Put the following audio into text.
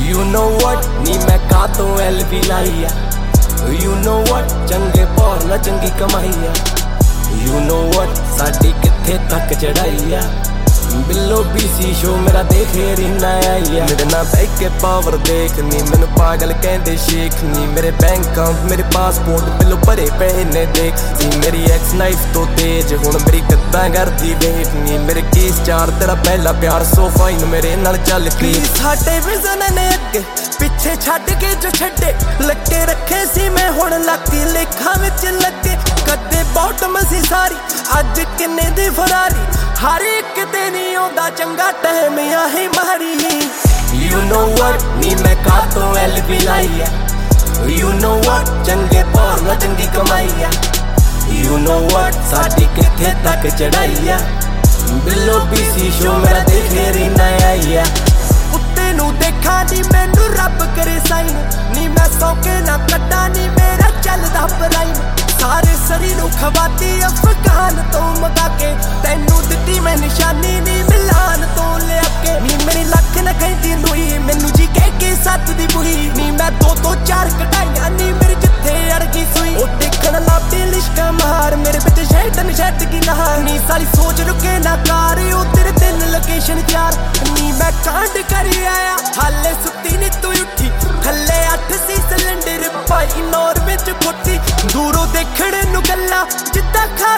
You know what ਨੀ ਮੈਂ ਕਾਤੋਂ LV ਲਾਈ ਆ You know what ਚੰਗੇ ਪੌਰ ਨਾ ਚੰਗੀ ਕਮਾਈ ਆ You know what ਸਾਡੀ ਕਿੱਥੇ ਤੱਕ ਚੜਾਈ ਆ ਬਿੱਲੋ BC ਸ਼ੋ ਮੇਰਾ ਦੇਖੇ ਰੀਨਾ ਆਈ ਆ ਮੇਰੇ ਨਾਲ ਬਹਿ ਕੇ ਪਾਵਰ ਦੇਖ ਨੀ ਮੈਨੂੰ ਪਾਗਲ ਕਹਿੰਦੇ ਸ਼ੇਖ ਨੀ ਮੇਰੇ ਬੈਂਕ ਅਕਾਊਂਟ ਮੇਰੇ ਪਾਸਪੋਰਟ ਬਿੱਲੋ ਭਰੇ ਪਏ ਨੇ ਦੇਖ ਨੀ ਮੇਰੀ ਐਕਸ ਨਾਈਫ ਤੋਂ ਤੇਜ ਹੁਣ ਮੇਰੀ ਗੱਦਾਂ ਕਰਦੀ ਵੇਖ ਨੀ ਮੇਰੇ ਕੇਸ ਚਾਰ ਤੇਰਾ ਪਹਿਲਾ ਪਿਆਰ ਸੋ ਫਾਈਨ ਮੇਰੇ ਨਾਲ ਚੱਲ ਕੇ ਸਾਡੇ ਵਿਜ਼ਨ ਨੇ ਅੱਗੇ ਪਿੱਛੇ ਛੱਡ ਕੇ ਜੋ ਛੱਡੇ ਲੱਗੇ ਰੱਖੇ ਸੀ ਮੈਂ ਹੁਣ ਲੱਕੀ ਲੇਖਾਂ ਵਿੱਚ ਲੱਗੇ ਕਦੇ ਬੌਟਮ ਸੀ ਸਾਰੀ ਅੱਜ ਕਿੰਨੇ ਦੀ ਫਰਾਰੀ ਹਰ ਇੱਕ ਤੇ ਨਹੀਂ ਆਉਂਦਾ ਚੰਗਾ ਟਾਈਮ ਆਹੀ ਮਾਰੀ You know what ਨੀ ਮੈਂ ਕਾਤੋਂ LV ਲਾਈ ਆ You know what ਚੰਗੇ ਪੌਰ ਨਾ ਚੰਗੀ ਕਮਾਈ ਆ You know what ਸਾਡੀ ਕਿੱਥੇ ਤੱਕ ਚੜਾਈ ਆ ਬਿੱਲੋ BC ਸ਼ੋ ਮੇਰਾ ਦੇਖੇ ਰੀਨਾ ਆਈ ਆ ਉੱਤੇ ਨੂੰ ਦੇਖਾਂ ਨੀ ਮੈਨੂੰ ਰੱਬ ਕਰੇ ਸਾਈਨ ਨੀ ਮੈਂ ਸੌਕੇ ਨਾ ਕੱਢਾਂ ਨੀ ਮੇਰਾ ਚੱਲਦਾ ਪ੍ਰਾਈਮ ਸਾਰੇ ਸਰੀ ਨੂੰ ਖਵਾਤੀ ਅਫਗਾਨ ਤੋਂ ਮੰਗਾ ਕੇ ਤੈਨੂੰ ਦਿੱਤੀ ਮੈਂ ਨਿਸ਼ਾਨੀ ਨੀ ਮਿਲਾਨ ਤੋਂ ਲਿਆ ਕੇ ਨੀ ਮੇਰੀ ਲੱਖ ਨਾ ਕਹਿੰਦੀ ਨੂਈ ਮੈਨੂੰ ਜੀ ਕਹਿ ਕੇ ਸੱਤ ਦੀ ਬੁਈ ਨੀ ਮੈਂ ਦੋ ਚਾਰ ਕਢਾਈਆਂ ਨੀ ਮੇਰੀ ਜਿੱਥੇ ਅੜਗੀ ਸੂਈ ਉਹ ਦੇਖਣ ਲੱਪੀ ਲਿਸ਼ਕਾ ਮਾਰ ਮੇਰੇ ਵਿੱਚ ਸ਼ੈਟਨ ਛੱਡ ਗਈ ਨਹਾਰ ਨੀ ਸਾਰੀ ਸੋਚ ਰੁਕੇ ਨਾ ਕਾਰ ਉਹ ਤੇਰੇ ਦਿਨ ਲੋਕੇਸ਼ਨ ਚਾਰ ਨੀ ਮੈਂ ਕਾਂਡ ਕਰੀ ਆਇਆ ਹਾਲੇ ਸੁੱਤੀ ਨੀ ਤੂੰ ਉੱਠੀ ਥੱਲੇ 8 ਸੀ ਸਿਲੰਡਰ ਪਾਈ ਨੌਰ ਵਿੱਚ ਫੁੱਟੀ ਦੂਰੋਂ ਦੇਖਣ ਨੂੰ ਗੱਲਾਂ ਜਿੱਦਾਂ